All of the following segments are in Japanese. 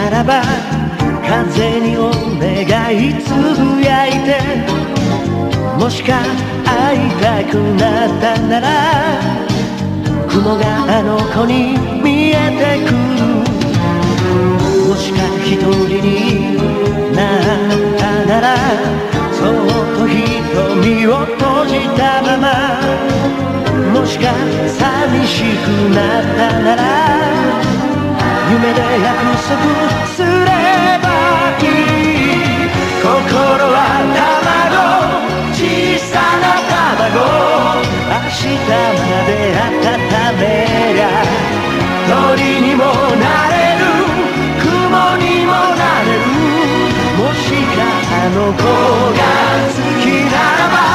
ならば風にお願いつぶやいて、もしか会いたくなったなら雲があの子に見えてくる。もしか一人になったならそっと瞳を閉じたまま、もしか寂しくなったなら夢で約束すればいい。心は卵、小さな卵、明日まで温めりゃ鳥にもなれる、雲にもなれる。もしかあの子が好きならば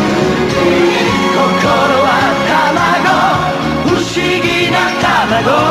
心は卵、不思議な卵。